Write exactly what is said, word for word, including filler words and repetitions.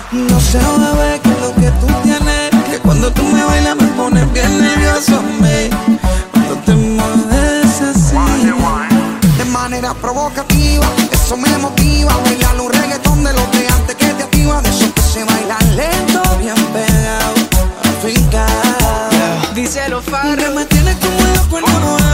No sé, bebé, que lo que tú tienes, que cuando tú me bailas me pones bien nervioso a mí. Cuando te mueves así, de manera provocativa, eso me motiva. Bailar un reggaetón de los de antes que te activa, de esos que se bailan lento, bien pegado, afincado. Díselo, Farro. Que me tienes como loco enamorado.